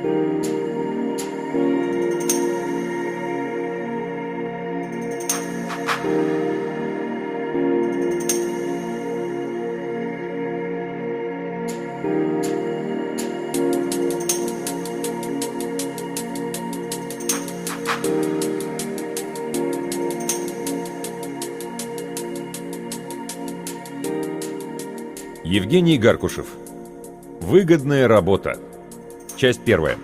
Евгений Гаркушев. Выгодная работа. Часть первая.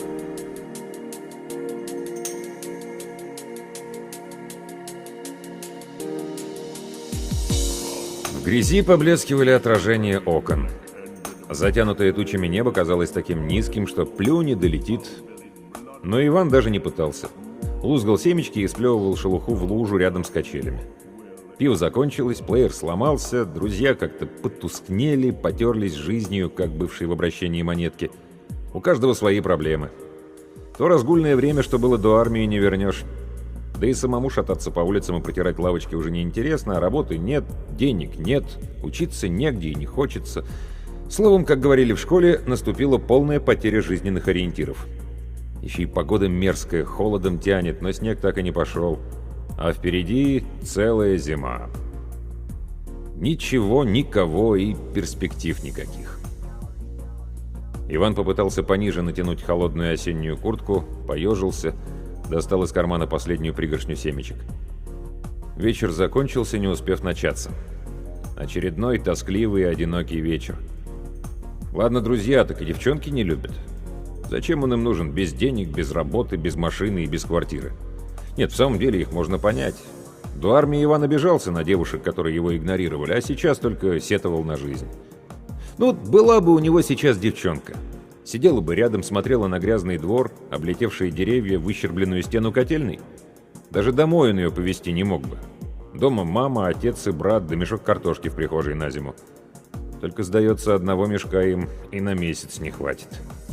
В грязи поблескивали отражения окон. Затянутое тучами небо казалось таким низким, что плюнь и долетит. Но Иван даже не пытался. Лузгал семечки и сплевывал шелуху в лужу рядом с качелями. Пиво закончилось, плеер сломался, друзья как-то потускнели, потерлись жизнью, как бывшие в обращении монетки. У каждого свои проблемы. То разгульное время, что было до армии, не вернешь. Да и самому шататься по улицам и протирать лавочки уже неинтересно, а работы нет, денег нет, учиться негде и не хочется. Словом, как говорили в школе, наступила полная потеря жизненных ориентиров. Еще и погода мерзкая, холодом тянет, но снег так и не пошел. А впереди целая зима. Ничего, никого и перспектив никаких. Иван попытался пониже натянуть холодную осеннюю куртку, поежился, достал из кармана последнюю пригоршню семечек. Вечер закончился, не успев начаться. Очередной тоскливый и одинокий вечер. Ладно, друзья, так и девчонки не любят. Зачем он им нужен без денег, без работы, без машины и без квартиры? Нет, в самом деле их можно понять. До армии Иван обижался на девушек, которые его игнорировали, а сейчас только сетовал на жизнь. Ну, была бы у него сейчас девчонка. Сидела бы рядом, смотрела на грязный двор, облетевшие деревья, выщербленную стену котельной. Даже домой он ее повезти не мог бы. Дома мама, отец и брат, да мешок картошки в прихожей на зиму. Только, сдается, одного мешка им и на месяц не хватит.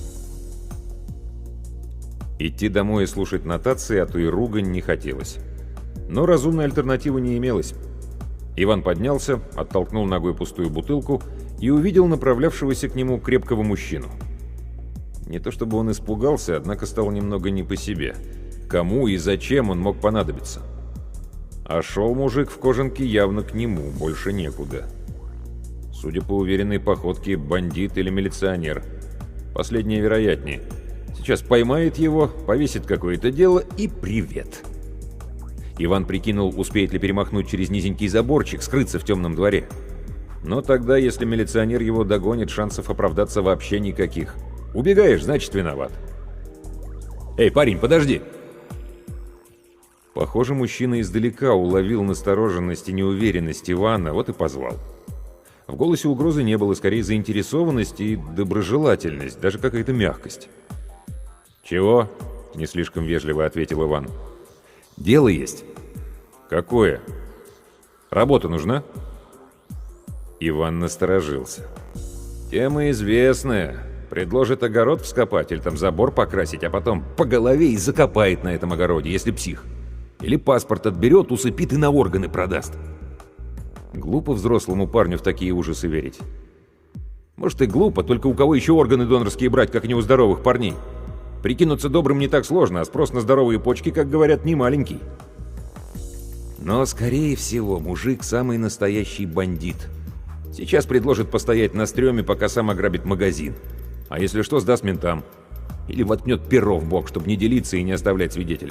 Идти домой и слушать нотации, а то и ругань не хотелось. Но разумной альтернативы не имелось. Иван поднялся, оттолкнул ногой пустую бутылку и увидел направлявшегося к нему крепкого мужчину. Не то чтобы он испугался, однако стал немного не по себе. Кому и зачем он мог понадобиться? А шел мужик в кожанке явно к нему, больше некуда. Судя по уверенной походке, бандит или милиционер. Последнее вероятнее. Сейчас поймает его, повесит какое-то дело и привет. Иван прикинул, успеет ли перемахнуть через низенький заборчик, скрыться в темном дворе. Но тогда, если милиционер его догонит, шансов оправдаться вообще никаких. Убегаешь, значит, виноват. «Эй, парень, подожди!» Похоже, мужчина издалека уловил настороженность и неуверенность Ивана, вот и позвал. В голосе угрозы не было, скорее заинтересованность и доброжелательность, даже какая-то мягкость. «Чего?» — не слишком вежливо ответил Иван. «Дело есть». «Какое? Работа нужна?» Иван насторожился. «Тема известная. Предложит огород вскопать или там забор покрасить, а потом по голове и закопает на этом огороде, если псих. Или паспорт отберет, усыпит и на органы продаст». Глупо взрослому парню в такие ужасы верить. Может и глупо, только у кого еще органы донорские брать, как не у здоровых парней? Прикинуться добрым не так сложно, а спрос на здоровые почки, как говорят, не маленький. Но, скорее всего, мужик самый настоящий бандит. Сейчас предложит постоять на стреме, пока сам ограбит магазин. А если что, сдаст ментам. Или воткнет перо в бок, чтобы не делиться и не оставлять свидетеля.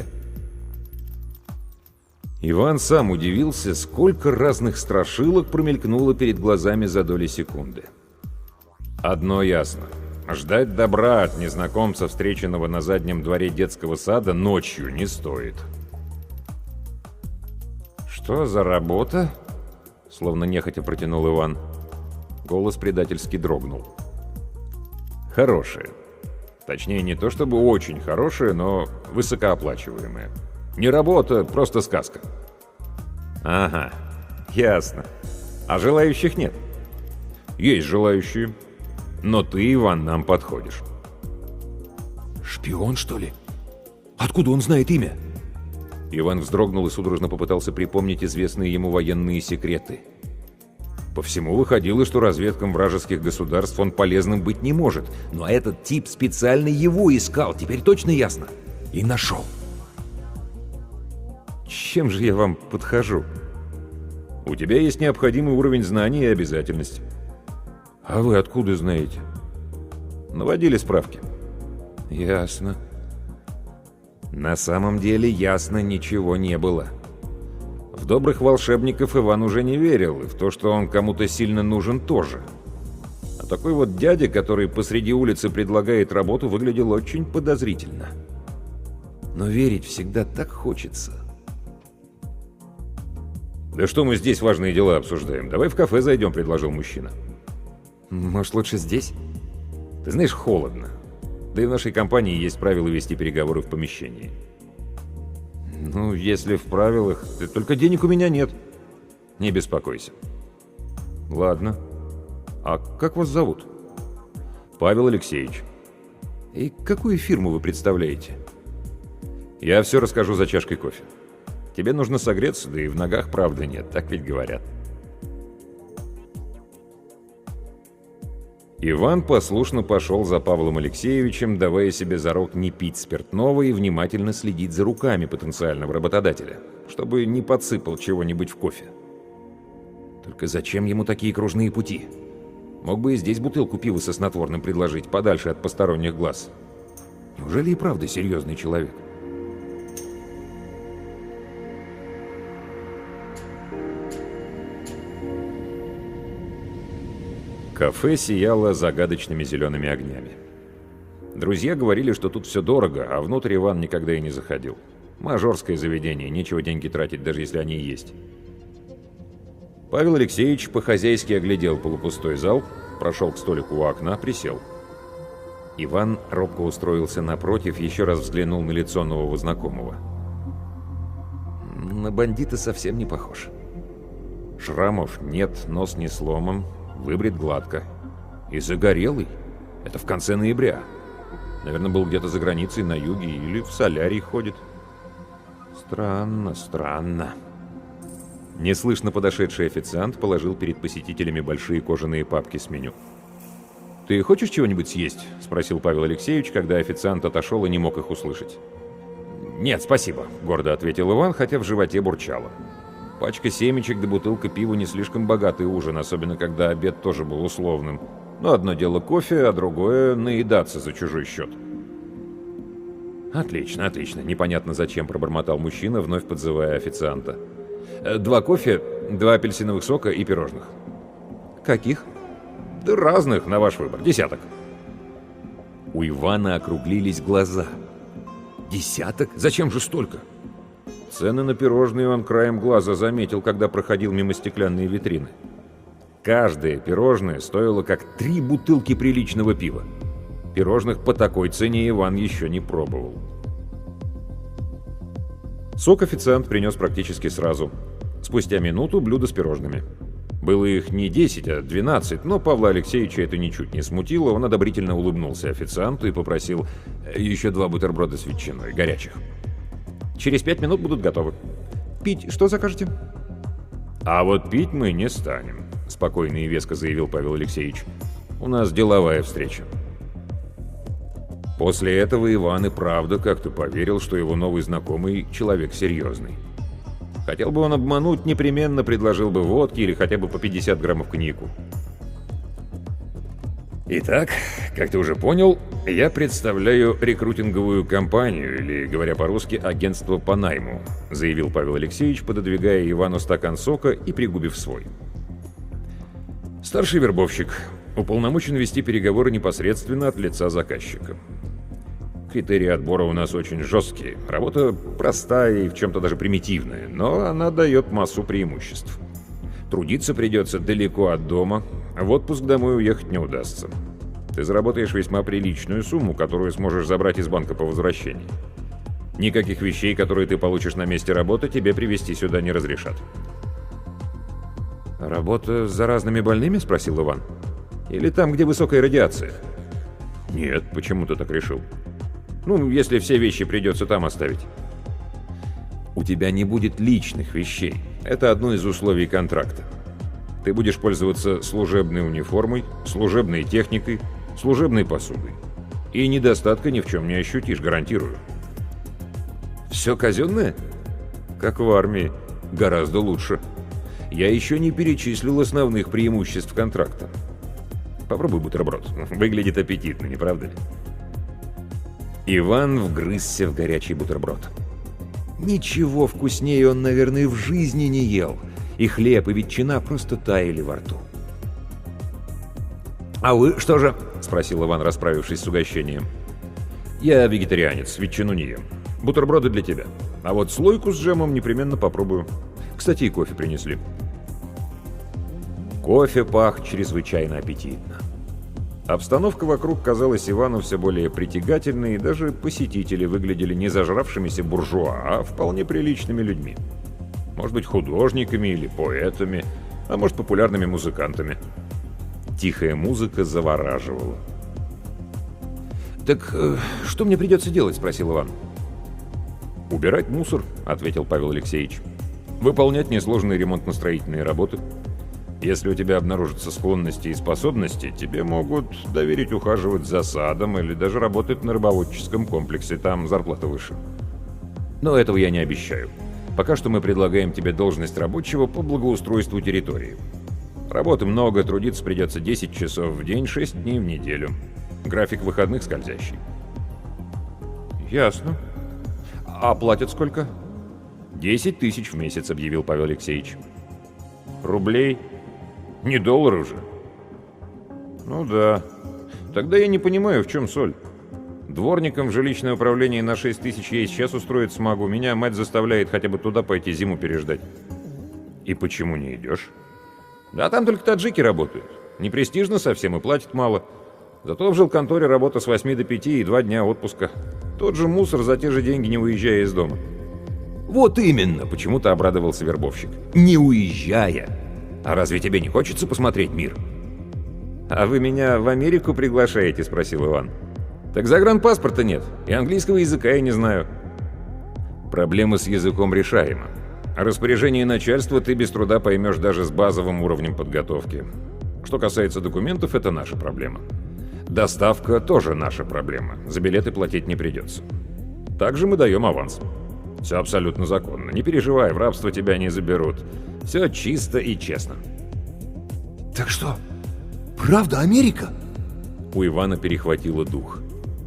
Иван сам удивился, сколько разных страшилок промелькнуло перед глазами за доли секунды. Одно ясно. Ждать добра от незнакомца, встреченного на заднем дворе детского сада, ночью не стоит. «Что за работа?» — словно нехотя протянул Иван. Голос предательски дрогнул. «Хорошая. Точнее, не то чтобы очень хорошая, но высокооплачиваемая. Не работа, просто сказка». «Ага, ясно. А желающих нет?» «Есть желающие. Но ты, Иван, нам подходишь». «Шпион, что ли? Откуда он знает имя?» Иван вздрогнул и судорожно попытался припомнить известные ему военные секреты. По всему выходило, что разведкам вражеских государств он полезным быть не может. Но этот тип специально его искал, теперь точно ясно. И нашел. Чем же я вам подхожу? У тебя есть необходимый уровень знаний и обязательность. А вы откуда знаете? Наводили справки. Ясно. На самом деле ясно ничего не было. В добрых волшебников Иван уже не верил, и в то, что он кому-то сильно нужен, тоже. А такой вот дядя, который посреди улицы предлагает работу, выглядел очень подозрительно. Но верить всегда так хочется. «Да что мы здесь важные дела обсуждаем? Давай в кафе зайдем», — предложил мужчина. Может, лучше здесь? Ты знаешь, холодно. Да и в нашей компании есть правила вести переговоры в помещении. Ну, если в правилах... Только денег у меня нет. Не беспокойся. Ладно. А как вас зовут? Павел Алексеевич. И какую фирму вы представляете? Я все расскажу за чашкой кофе. Тебе нужно согреться, да и в ногах правды нет, так ведь говорят. Иван послушно пошел за Павлом Алексеевичем, давая себе зарок не пить спиртного и внимательно следить за руками потенциального работодателя, чтобы не подсыпал чего-нибудь в кофе. Только зачем ему такие кружные пути? Мог бы и здесь бутылку пива со снотворным предложить, подальше от посторонних глаз. Неужели и правда серьезный человек? Кафе сияло загадочными зелеными огнями. Друзья говорили, что тут все дорого, а внутрь Иван никогда и не заходил. Мажорское заведение, нечего деньги тратить, даже если они и есть. Павел Алексеевич по-хозяйски оглядел полупустой зал, прошел к столику у окна, присел. Иван робко устроился напротив, еще раз взглянул на лицо нового знакомого. На бандита совсем не похож. Шрамов нет, нос не сломан, выбрит гладко. И загорелый. Это в конце ноября. Наверное, был где-то за границей, на юге, или в солярий ходит. Странно, странно. Неслышно подошедший официант положил перед посетителями большие кожаные папки с меню. «Ты хочешь чего-нибудь съесть?» — спросил Павел Алексеевич, когда официант отошел и не мог их услышать. «Нет, спасибо», — гордо ответил Иван, хотя в животе бурчало. Пачка семечек да бутылка пива не слишком богатый ужин, особенно когда обед тоже был условным. Но одно дело кофе, а другое — наедаться за чужой счет. «Отлично, отлично», — непонятно зачем пробормотал мужчина, вновь подзывая официанта. «2 кофе, 2 апельсиновых сока и пирожных». «Каких?» «Да разных, на ваш выбор. 10». У Ивана округлились глаза. 10? Зачем же столько? Цены на пирожные он краем глаза заметил, когда проходил мимо стеклянной витрины. Каждое пирожное стоило как 3 бутылки приличного пива. Пирожных по такой цене Иван еще не пробовал. Сок официант принес практически сразу. Спустя минуту блюдо с пирожными. Было их не 10, а 12, но Павла Алексеевича это ничуть не смутило. Он одобрительно улыбнулся официанту и попросил еще 2 бутерброда с ветчиной, горячих. «Через 5 минут будут готовы. Пить что закажете?» «А вот пить мы не станем», — спокойно и веско заявил Павел Алексеевич. «У нас деловая встреча». После этого Иван и правда как-то поверил, что его новый знакомый — человек серьезный. Хотел бы он обмануть, непременно предложил бы водки или хотя бы по 50 граммов коньяку. «Итак, как ты уже понял, я представляю рекрутинговую компанию, или, говоря по-русски, агентство по найму», заявил Павел Алексеевич, пододвигая Ивану стакан сока и пригубив свой. «Старший вербовщик уполномочен вести переговоры непосредственно от лица заказчика. Критерии отбора у нас очень жесткие. Работа простая и в чем-то даже примитивная, но она дает массу преимуществ. Трудиться придется далеко от дома, а в отпуск домой уехать не удастся. Ты заработаешь весьма приличную сумму, которую сможешь забрать из банка по возвращении. Никаких вещей, которые ты получишь на месте работы, тебе привезти сюда не разрешат». «Работа с заразными больными?» — спросил Иван. «Или там, где высокая радиация?» «Нет, почему ты так решил?» «Ну, если все вещи придется там оставить». «У тебя не будет личных вещей. Это одно из условий контракта. Ты будешь пользоваться служебной униформой, служебной техникой, служебной посудой. И недостатка ни в чем не ощутишь, гарантирую. Все казенное? Как в армии. Гораздо лучше. Я еще не перечислил основных преимуществ контракта. Попробуй бутерброд. Выглядит аппетитно, не правда ли? Иван вгрызся в горячий бутерброд. Ничего вкуснее он, наверное, в жизни не ел. И хлеб, и ветчина просто таяли во рту. «А вы что же?» — спросил Иван, расправившись с угощением. «Я вегетарианец, ветчину не ем. Бутерброды для тебя. А вот слойку с джемом непременно попробую. Кстати, и кофе принесли». Кофе пах чрезвычайно аппетитно. Обстановка вокруг казалась Ивану все более притягательной, и даже посетители выглядели не зажравшимися буржуа, а вполне приличными людьми. Может быть, художниками или поэтами, а может, популярными музыкантами. Тихая музыка завораживала. «Так что мне придется делать?» — спросил Иван. «Убирать мусор», — ответил Павел Алексеевич. «Выполнять несложные ремонтно-строительные работы. Если у тебя обнаружатся склонности и способности, тебе могут доверить ухаживать за садом или даже работать на рыбоводческом комплексе, там зарплата выше. Но этого я не обещаю. Пока что мы предлагаем тебе должность рабочего по благоустройству территории. Работы много, трудиться придется 10 часов в день, 6 дней в неделю. График выходных скользящий». «Ясно. А платят сколько?» 10 тысяч в месяц», — объявил Павел Алексеевич. «Рублей? Не доллары же. Ну да. Тогда я не понимаю, в чем соль. Дворником в жилищное управление на 6 тысяч я и сейчас устроить смогу. Меня мать заставляет хотя бы туда пойти зиму переждать. И почему не идешь? Да там только таджики работают. Не престижно совсем и платят мало. Зато в жилконторе работа с 8 до 5 и 2 дня отпуска. Тот же мусор за те же деньги, не уезжая из дома. «Вот именно!» — Почему-то обрадовался вербовщик. «Не уезжая! А разве тебе не хочется посмотреть мир?» «А вы меня в Америку приглашаете?» — спросил Иван. «Так загранпаспорта нет, и английского языка я не знаю». «Проблема с языком решаема. Распоряжение начальства ты без труда поймешь даже с базовым уровнем подготовки. Что касается документов, это наша проблема. Доставка тоже наша проблема. За билеты платить не придется. Также мы даем аванс. Все абсолютно законно. Не переживай, в рабство тебя не заберут. Все чисто и честно». «Так что, правда Америка?» У Ивана перехватило дух.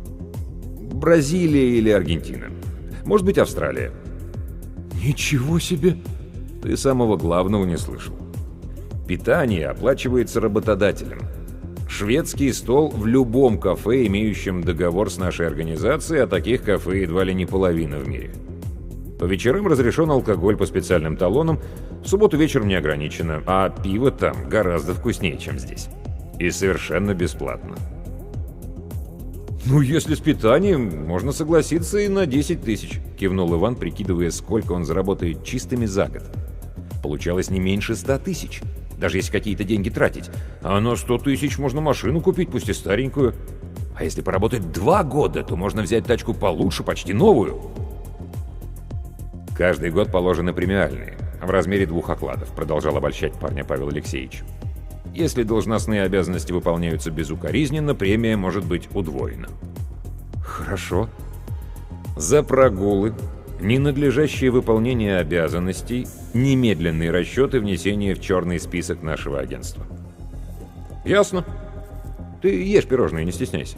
«Бразилия или Аргентина. Может быть, Австралия». «Ничего себе!» Ты самого главного не слышал. Питание оплачивается работодателем. Шведский стол в любом кафе, имеющем договор с нашей организацией, а таких кафе едва ли не половина в мире. По вечерам разрешен алкоголь по специальным талонам, в субботу вечером не ограничено, а пиво там гораздо вкуснее, чем здесь. И совершенно бесплатно. «Ну, если с питанием, можно согласиться и на 10 тысяч», — кивнул Иван, прикидывая, сколько он заработает чистыми за год. Получалось не меньше 100 тысяч, даже если какие-то деньги тратить. А на 100 тысяч можно машину купить, пусть и старенькую. А если поработать 2 года, то можно взять тачку получше, почти новую. Каждый год положены премиальные, в размере 2 окладов, продолжал обольщать парня Павел Алексеевич. Если должностные обязанности выполняются безукоризненно, премия может быть удвоена. Хорошо. За прогулы, ненадлежащее выполнение обязанностей, немедленные расчеты внесения в черный список нашего агентства. Ясно? Ты ешь пирожные, не стесняйся.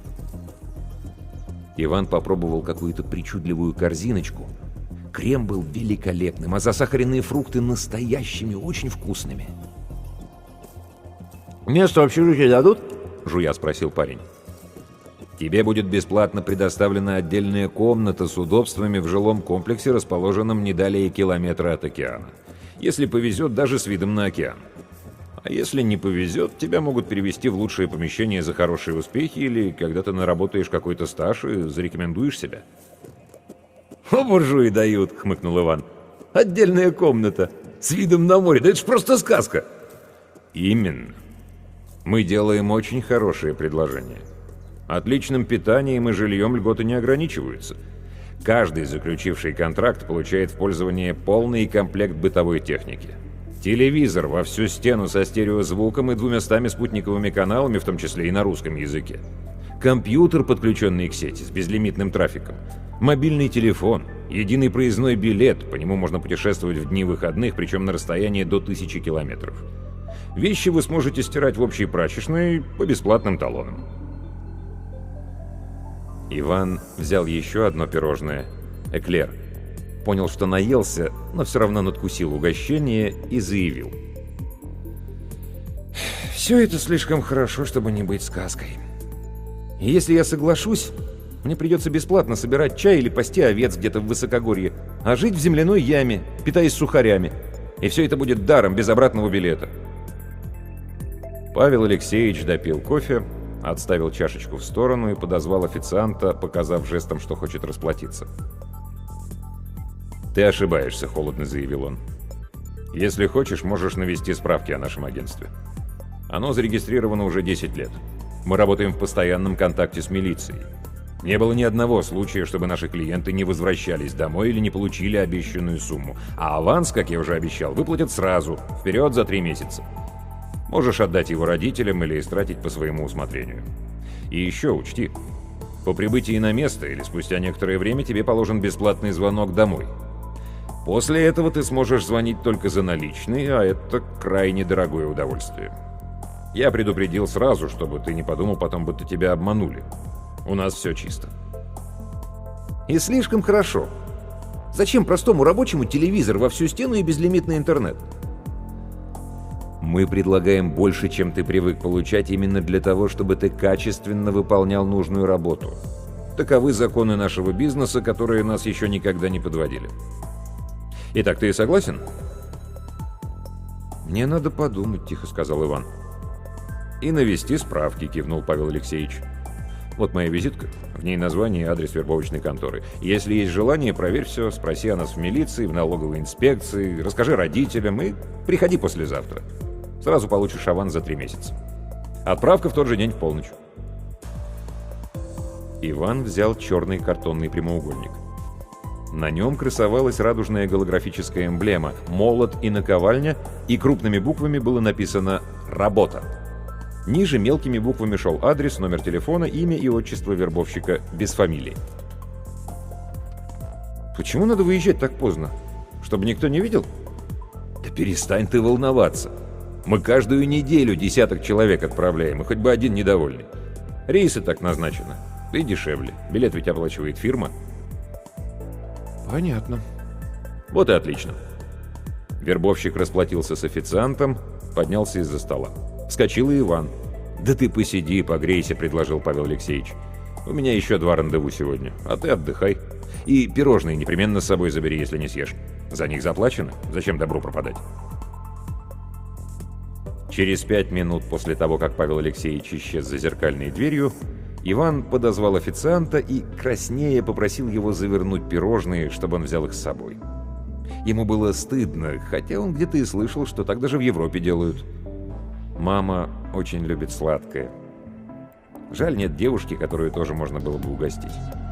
Иван попробовал какую-то причудливую корзиночку. Крем был великолепным, а засахаренные фрукты настоящими, очень вкусными. «Место в общежитии дадут?» — жуя спросил парень. «Тебе будет бесплатно предоставлена отдельная комната с удобствами в жилом комплексе, расположенном не далее километра от океана. Если повезет, даже с видом на океан. А если не повезет, тебя могут перевести в лучшее помещение за хорошие успехи или когда ты наработаешь какой-то стаж и зарекомендуешь себя». «О, буржуи дают!» — хмыкнул Иван. «Отдельная комната с видом на море. Да это ж просто сказка!» «Именно. Мы делаем очень хорошее предложение. Отличным питанием и жильем льготы не ограничиваются. Каждый, заключивший контракт, получает в пользование полный комплект бытовой техники. Телевизор во всю стену со стереозвуком и 200 спутниковыми каналами, в том числе и на русском языке. Компьютер, подключенный к сети, с безлимитным трафиком. Мобильный телефон, единый проездной билет, по нему можно путешествовать в дни выходных, причем на расстоянии до 1000 километров. Вещи вы сможете стирать в общей прачечной по бесплатным талонам. Иван взял еще одно пирожное, эклер. Понял, что наелся, но все равно надкусил угощение и заявил: «Все это слишком хорошо, чтобы не быть сказкой. И если я соглашусь, мне придется бесплатно собирать чай или пасти овец где-то в высокогорье, а жить в земляной яме, питаясь сухарями. И все это будет даром, без обратного билета». Павел Алексеевич допил кофе, отставил чашечку в сторону и подозвал официанта, показав жестом, что хочет расплатиться. «Ты ошибаешься», — холодно заявил он. «Если хочешь, можешь навести справки о нашем агентстве. Оно зарегистрировано уже 10 лет. Мы работаем в постоянном контакте с милицией. Не было ни одного случая, чтобы наши клиенты не возвращались домой или не получили обещанную сумму. А аванс, как я уже обещал, выплатят сразу, вперед за 3 месяца. Можешь отдать его родителям или истратить по своему усмотрению. И еще учти, по прибытии на место или спустя некоторое время тебе положен бесплатный звонок домой. После этого ты сможешь звонить только за наличные, а это крайне дорогое удовольствие. Я предупредил сразу, чтобы ты не подумал потом, будто тебя обманули. У нас все чисто». «И слишком хорошо. Зачем простому рабочему телевизор во всю стену и безлимитный интернет?» «Мы предлагаем больше, чем ты привык получать, именно для того, чтобы ты качественно выполнял нужную работу. Таковы законы нашего бизнеса, которые нас еще никогда не подводили. Итак, ты согласен?» «Мне надо подумать», — тихо сказал Иван. «И навести справки», — кивнул Павел Алексеевич. «Вот моя визитка, в ней название и адрес вербовочной конторы. Если есть желание, проверь все, спроси о нас в милиции, в налоговой инспекции, расскажи родителям и приходи послезавтра. Сразу получишь аванс за 3 месяца. Отправка в тот же день в полночь». Иван взял черный картонный прямоугольник. На нем красовалась радужная голографическая эмблема, молот и наковальня, и крупными буквами было написано «Работа». Ниже мелкими буквами шел адрес, номер телефона, имя и отчество вербовщика, без фамилии. «Почему надо выезжать так поздно? Чтобы никто не видел?» «Да перестань ты волноваться. Мы каждую неделю десяток человек отправляем, и хоть бы один недовольный. Рейсы так назначены. Да и дешевле. Билет ведь оплачивает фирма». «Понятно». «Вот и отлично». Вербовщик расплатился с официантом, поднялся из-за стола. Вскочил и Иван. «Да ты посиди, погрейся», — предложил Павел Алексеевич. «У меня еще 2 рандеву сегодня, а ты отдыхай. И пирожные непременно с собой забери, если не съешь. За них заплачено. Зачем добру пропадать?» Через 5 минут после того, как Павел Алексеевич исчез за зеркальной дверью, Иван подозвал официанта и, краснея, попросил его завернуть пирожные, чтобы он взял их с собой. Ему было стыдно, хотя он где-то и слышал, что так даже в Европе делают. Мама очень любит сладкое. Жаль, нет девушки, которую тоже можно было бы угостить.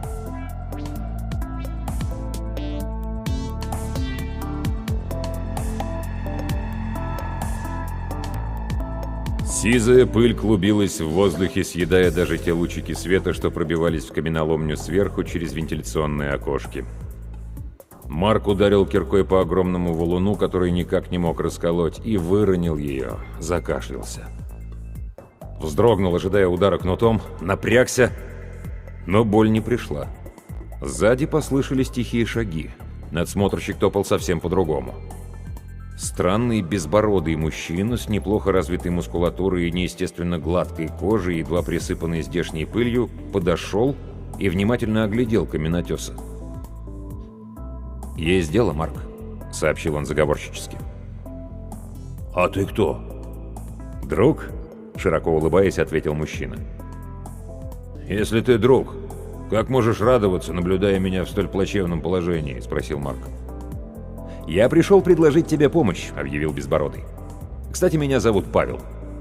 Сизая пыль клубилась в воздухе, съедая даже те лучики света, что пробивались в каменоломню сверху через вентиляционные окошки. Марк ударил киркой по огромному валуну, который никак не мог расколоть, и выронил ее, закашлялся. Вздрогнул, ожидая удара кнутом, напрягся, но боль не пришла. Сзади послышались тихие шаги. Надсмотрщик топал совсем по-другому. Странный безбородый мужчина с неплохо развитой мускулатурой и неестественно гладкой кожей, едва присыпанной здешней пылью, подошел и внимательно оглядел каменотеса. «Есть дело, Марк», — сообщил он заговорщически. «А ты кто?» «Друг», — широко улыбаясь, ответил мужчина. «Если ты друг, как можешь радоваться, наблюдая меня в столь плачевном положении?» — спросил Марк. «Я пришел предложить тебе помощь», — объявил Безбородый. «Кстати, меня зовут Павел».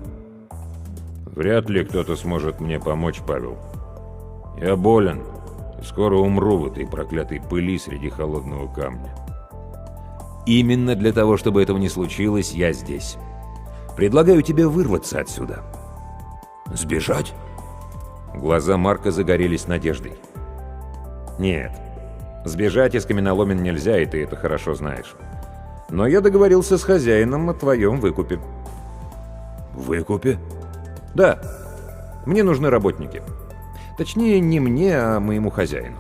«Вряд ли кто-то сможет мне помочь, Павел. Я болен и скоро умру в этой проклятой пыли среди холодного камня». Именно для того, чтобы этого не случилось, я здесь. Предлагаю тебе вырваться отсюда». «Сбежать?» Глаза Марка загорелись надеждой. «Нет, сбежать из каменоломен нельзя, и ты это хорошо знаешь. Но я договорился с хозяином о твоем выкупе». «Выкупе?» «Да. Мне нужны работники. Точнее, не мне, а моему хозяину».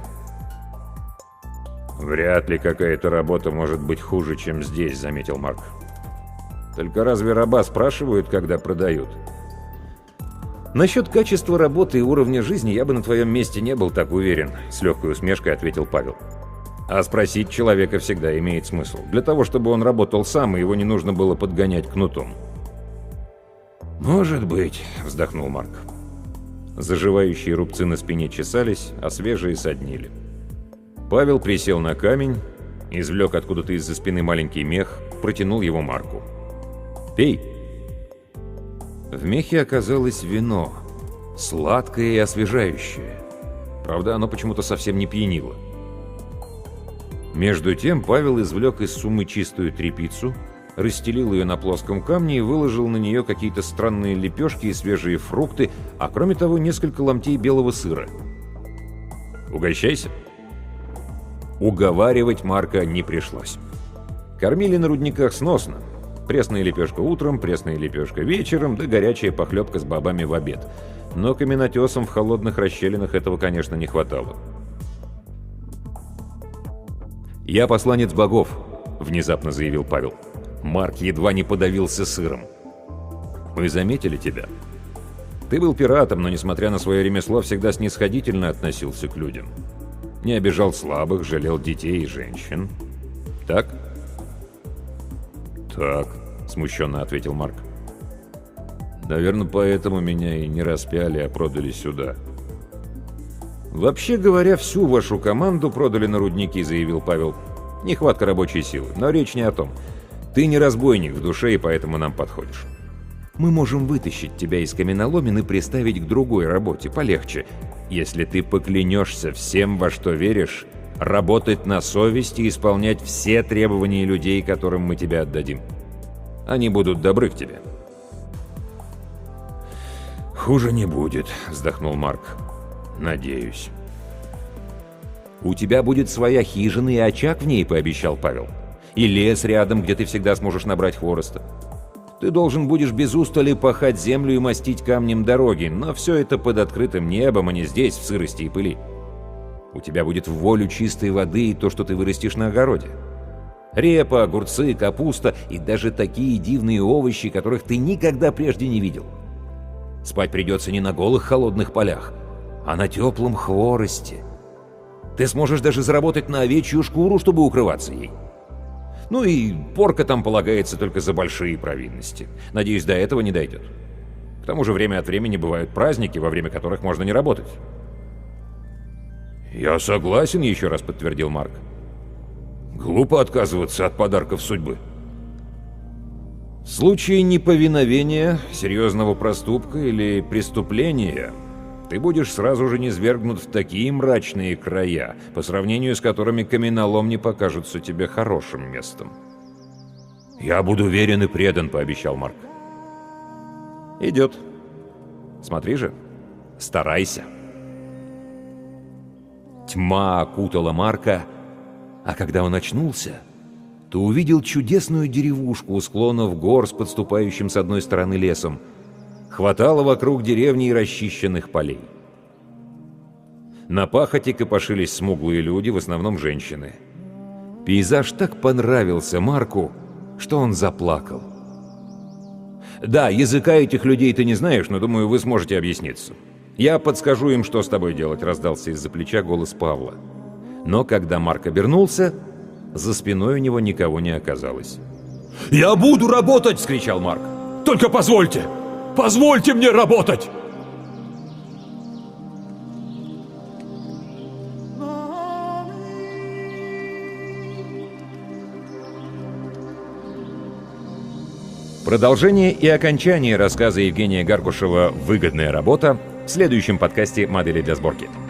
«Вряд ли какая-то работа может быть хуже, чем здесь», — заметил Марк. «Только разве раба спрашивают, когда продают?» «Насчет качества работы и уровня жизни я бы на твоем месте не был так уверен», — с легкой усмешкой ответил Павел. «А спросить человека всегда имеет смысл. Для того, чтобы он работал сам, и его не нужно было подгонять кнутом». «Может быть», — вздохнул Марк. Заживающие рубцы на спине чесались, а свежие соднили. Павел присел на камень, извлек откуда-то из-за спины маленький мех, протянул его Марку. «Пей!» В мехе оказалось вино, сладкое и освежающее. Правда, оно почему-то совсем не пьянило. Между тем Павел извлек из суммы чистую тряпицу, расстелил ее на плоском камне и выложил на нее какие-то странные лепешки и свежие фрукты, а кроме того несколько ломтей белого сыра. «Угощайся!» Уговаривать Марка не пришлось. Кормили на рудниках сносно. Пресная лепешка утром, пресная лепешка вечером, да горячая похлебка с бобами в обед. Но каменотесам в холодных расщелинах этого, конечно, не хватало. «Я посланец богов», — внезапно заявил Павел. Марк едва не подавился сыром. «Мы заметили тебя. Ты был пиратом, но, несмотря на свое ремесло, всегда снисходительно относился к людям. Не обижал слабых, жалел детей и женщин. Так?» «Так», — смущенно ответил Марк. «Наверное, поэтому меня и не распяли, а продали сюда». «Вообще говоря, всю вашу команду продали на рудники», — заявил Павел. «Нехватка рабочей силы, но речь не о том. Ты не разбойник в душе, и поэтому нам подходишь. Мы можем вытащить тебя из каменоломен и приставить к другой работе, полегче, если ты поклянешься всем, во что веришь, работать на совесть и исполнять все требования людей, которым мы тебя отдадим. Они будут добры к тебе». «Хуже не будет», — вздохнул Марк. «Надеюсь». «У тебя будет своя хижина и очаг в ней», — пообещал Павел. «И лес рядом, где ты всегда сможешь набрать хвороста. Ты должен будешь без устали пахать землю и мастить камнем дороги, но все это под открытым небом, а не здесь, в сырости и пыли. У тебя будет в волю чистой воды и то, что ты вырастешь на огороде. Репа, огурцы, капуста и даже такие дивные овощи, которых ты никогда прежде не видел. Спать придется не на голых холодных полях, а на теплом хворосте. Ты сможешь даже заработать на овечью шкуру, чтобы укрываться ей. Ну и порка там полагается только за большие провинности. Надеюсь, до этого не дойдет. К тому же время от времени бывают праздники, во время которых можно не работать». «Я согласен», — еще раз подтвердил Марк. «Глупо отказываться от подарков судьбы». В случае неповиновения, серьезного проступка или преступления ты будешь сразу же низвергнут в такие мрачные края, по сравнению с которыми каменоломни покажутся тебе хорошим местом. «Я буду верен и предан», — пообещал Марк. «Идет. Смотри же, старайся». Тьма окутала Марка, а когда он очнулся, то увидел чудесную деревушку у склонов гор с подступающим с одной стороны лесом. Хватало вокруг деревни и расчищенных полей. На пахоте копошились смуглые люди, в основном женщины. Пейзаж так понравился Марку, что он заплакал. «Да, языка этих людей ты не знаешь, но, думаю, вы сможете объясниться. Я подскажу им, что с тобой делать», — раздался из-за плеча голос Павла. Но когда Марк обернулся, за спиной у него никого не оказалось. «Я буду работать!» — вскричал Марк. «Только позвольте! Позвольте мне работать!» Продолжение и окончание рассказа Евгения Гаркушева «Выгодная работа» в следующем подкасте «Модели для сборки».